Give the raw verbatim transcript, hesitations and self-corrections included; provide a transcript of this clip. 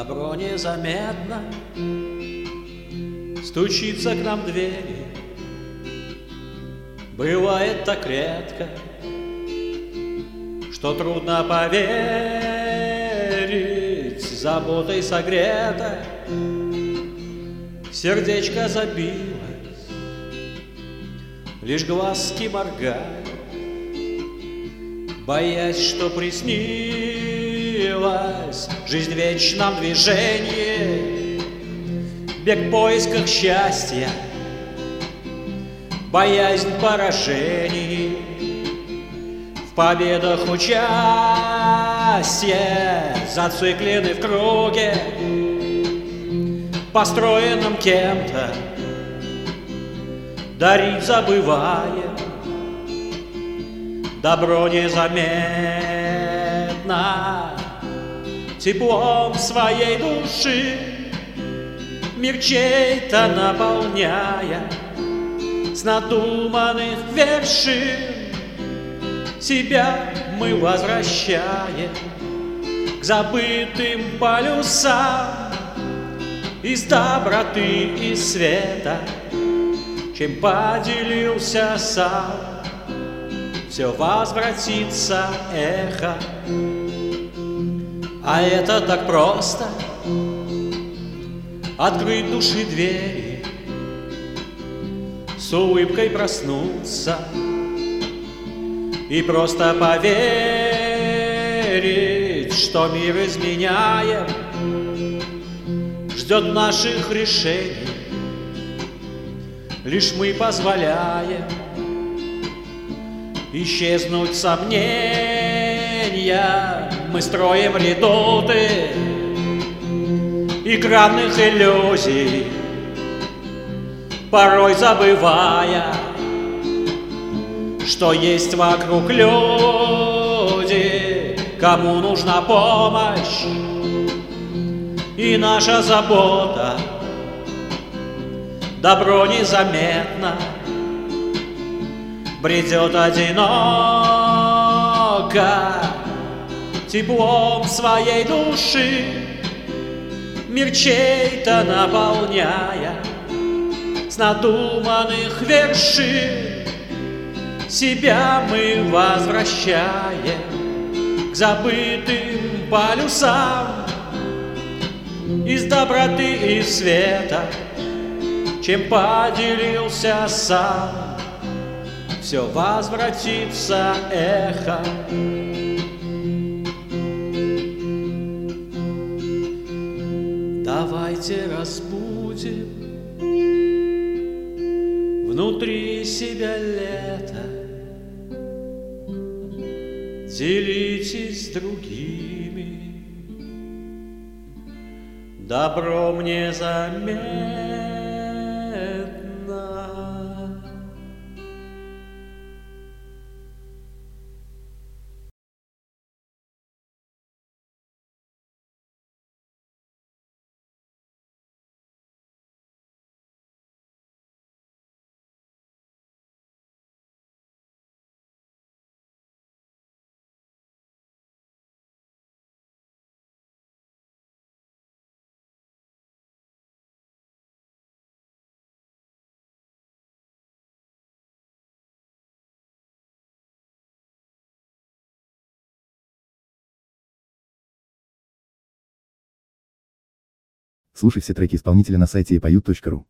Добро незаметно стучится к нам двери. Бывает так редко, что трудно поверить, заботой согрето сердечко забилось, лишь глазки моргают, боясь, что приснилась жизнь в вечном движении, бег в поисках счастья, боязнь поражений, в победах участие, зациклены в круге, построенном кем-то, дарить забываем. Добро незаметно теплом своей души мир чей-то наполняя, с надуманных вершин себя мы возвращаем к забытым полюсам из доброты и света, чем поделился сам. Все возвратится эхо, а это так просто — открыть души двери, с улыбкой проснуться и просто поверить, что мир изменяем, ждет наших решений, лишь мы позволяем исчезнуть сомнения. Мы строим редуты экранных иллюзий, порой забывая, что есть вокруг люди, кому нужна помощь и наша забота. Добро незаметно бредет одиноко, теплом своей души мир чей-то наполняя, с надуманных вершин себя мы возвращаем к забытым полюсам из доброты и света, чем поделился сам. Все возвратится эхо. Давайте разбудим внутри себя лето, делитесь с другими, добром незаметно. Слушай все треки исполнителя на сайте epayut точка ру.